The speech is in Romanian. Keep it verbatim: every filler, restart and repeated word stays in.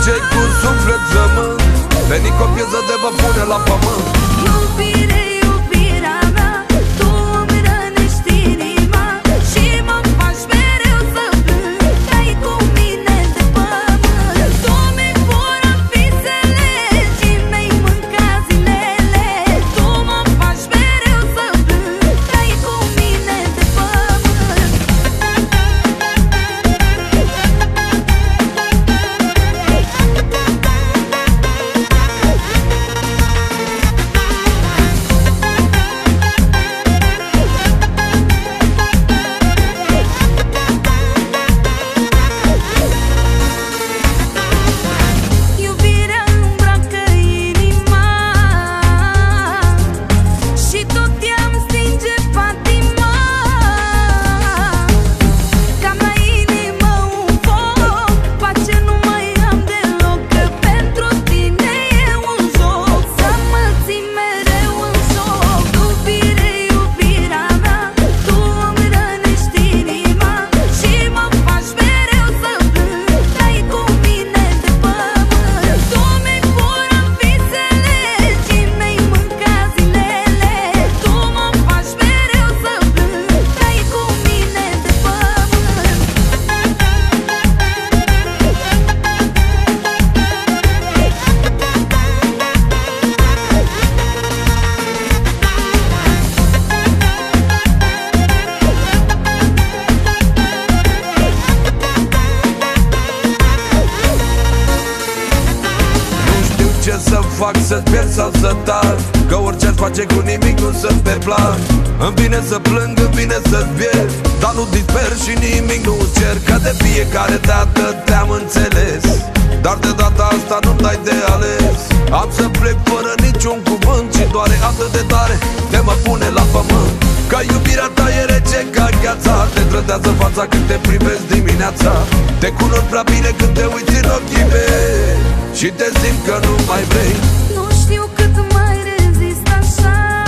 ce cu suflet zământ, veni cu o piesă de vă pune la pământ. Iubire, iubirea mea, tu îmi rănești inima și mă faci mereu să plâng, că ai cu mine de pământ. Tu mi fură visele și mi-ai mâncat zilele, tu mă faci mereu să plâng, că ai cu mine de pământ. Iubirea îmbracă inima și tot i-am stinge patima, cam la inimă un foc, pace nu mai am deloc, că pentru tine e un joc, să mă ții mereu în joc. Iubire, iubirea mea, tu îmi rănești inima și mă faci mereu să plâng, că ai cu mine de pământ. Tu mi fură visele și mi-ai mâncat zilele, tu mă faci mereu să plâng, că ai cu mine de pământ. Nu știu ce să fac, să-ți pierd sau să tac, că orice-aș face cu nimic nu să te plac. Îmi vine să plâng, îmi vine să-ți pierd, dar nu disper și nimic nu-ți cer, că de fiecare dată te-am înțeles, dar de data asta nu dai de ales. Am să plec fără niciun cuvânt și doare atât de tare de mă pune la pământ. Că iubirea ta e rece ca gheața, te trădează fața când te privesc dimineața. Te cunosc prea bine când te uiți în ochii mei și te simt că nu mai vrei. Nu știu cât mai rezist așa,